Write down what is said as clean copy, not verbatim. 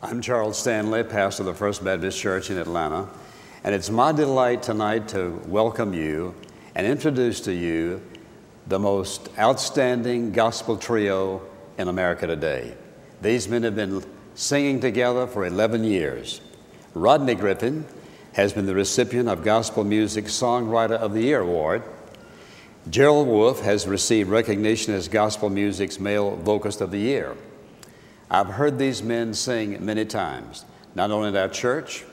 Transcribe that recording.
I'm Charles Stanley, pastor of the First Baptist Church in Atlanta, and it's my delight tonight to welcome you and introduce to you the most outstanding gospel trio in America today. These men have been singing together for 11 years. Rodney Griffin has been the recipient of Gospel Music Songwriter of the Year Award. Gerald Wolfe has received recognition as Gospel Music's Male Vocalist of the Year. I've heard these men sing many times, not only at our church,